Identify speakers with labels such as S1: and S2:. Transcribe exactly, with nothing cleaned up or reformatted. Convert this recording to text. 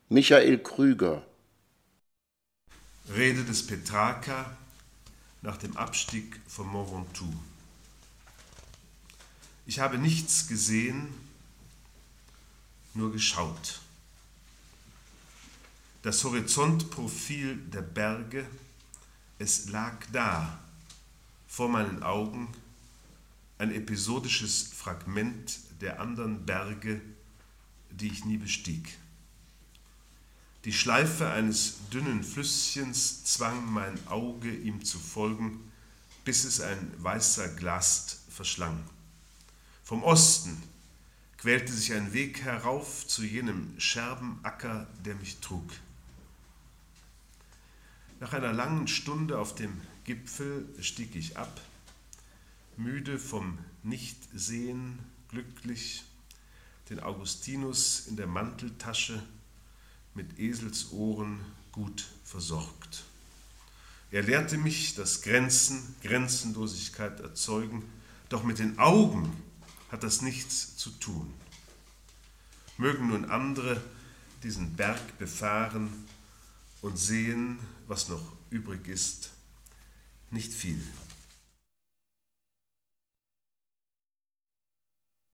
S1: Michael Krüger.
S2: Rede des Petrarca nach dem Abstieg vom Mont Ventoux. Ich habe nichts gesehen, nur geschaut. Das Horizontprofil der Berge, es lag da, vor meinen Augen, ein episodisches Fragment der anderen Berge, die ich nie bestieg. Die Schleife eines dünnen Flüsschens zwang mein Auge, ihm zu folgen, bis es ein weißer Glast verschlang. Vom Osten quälte sich ein Weg herauf zu jenem Scherbenacker, der mich trug. Nach einer langen Stunde auf dem Gipfel stieg ich ab, müde vom Nichtsehen, glücklich, den Augustinus in der Manteltasche, mit Eselsohren gut versorgt. Er lehrte mich, dass Grenzen Grenzenlosigkeit erzeugen, doch mit den Augen hat das nichts zu tun. Mögen nun andere diesen Berg befahren und sehen, was noch übrig ist, nicht viel.